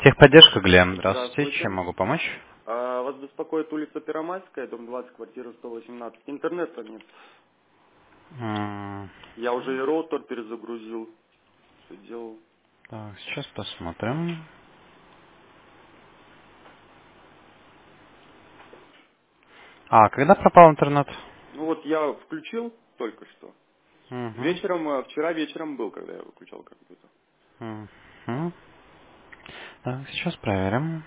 Техподдержка, Глеб. Здравствуйте. Здравствуйте. Чем могу помочь? Вас беспокоит улица Первомайская, дом 20, квартира 118. Интернета нет. М, Я уже и роутер перезагрузил. Все делал. Так, сейчас посмотрим. А, когда пропал интернет? Ну вот я включил только что. Угу. Вечером, вчера вечером был, когда я выключал компьютер. Угу. Так, сейчас проверим.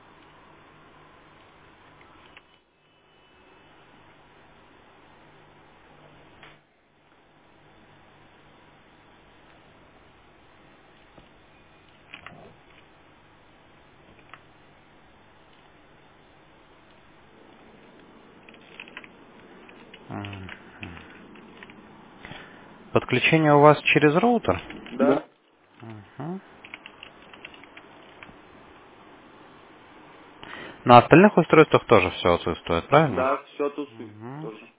М. Подключение у вас через роутер? Да? Угу. На остальных устройствах тоже все отсутствует, правильно? Да, все тусы Угу. тоже.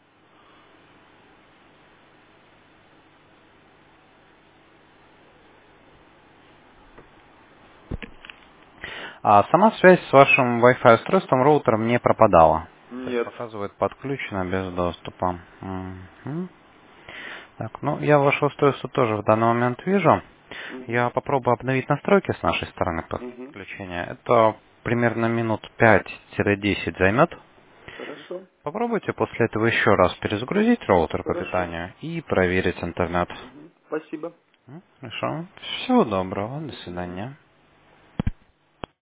А сама связь с вашим Wi-Fi устройством роутером не пропадала. То есть Нет. показывает подключено без доступа. Мгм. Так, ну я ваше устройство тоже в данный момент вижу. Угу. Я попробую обновить настройки с нашей стороны Угу. подключения. Это примерно минут 5-10 займет. Хорошо. Попробуйте после этого еще раз перезагрузить роутер по Хорошо. питанию и проверить интернет. Угу. Спасибо. Хорошо. Всего доброго. До До свидания. свидания.